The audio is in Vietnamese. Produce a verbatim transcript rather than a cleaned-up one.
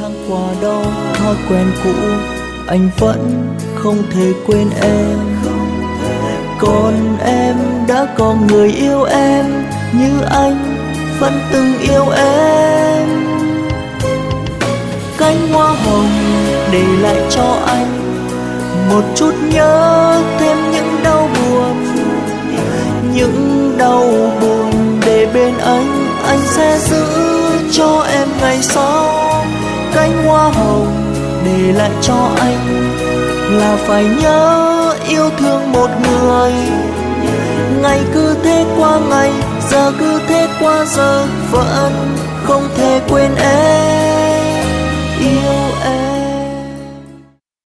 tháng qua đâu, thói quen cũ anh vẫn không thể quên em. Còn em đã có người yêu em như anh vẫn từng yêu em. Cánh hoa hồng để lại cho anh một chút nhớ thêm những đau buồn, những đau buồn để bên anh, anh sẽ giữ cho em ngày sau. Cánh hoa hồng để lại cho anh là phải nhớ yêu thương một người. Ngày cứ thế qua ngày, giờ cứ thế qua giờ, vẫn không thể quên em.